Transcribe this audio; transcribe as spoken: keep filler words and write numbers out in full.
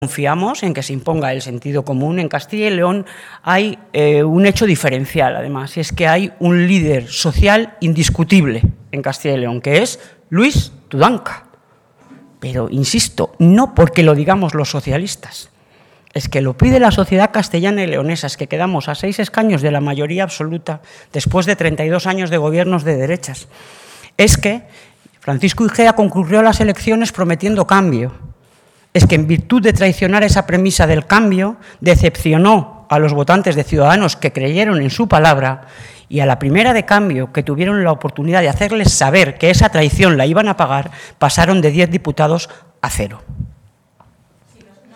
Confiamos en que se imponga el sentido común. En Castilla y León hay eh, un hecho diferencial, además, y es que hay un líder social indiscutible en Castilla y León, que es Luis Tudanca. Pero, insisto, no porque lo digamos los socialistas, es que lo pide la sociedad castellana y leonesa, es que quedamos a seis escaños de la mayoría absoluta después de treinta y dos años de gobiernos de derechas. Es que Francisco Igea concurrió a las elecciones prometiendo cambio. Es que en virtud de traicionar esa premisa del cambio, decepcionó a los votantes de Ciudadanos que creyeron en su palabra y a la primera de cambio que tuvieron la oportunidad de hacerles saber que esa traición la iban a pagar, pasaron de diez diputados a cero.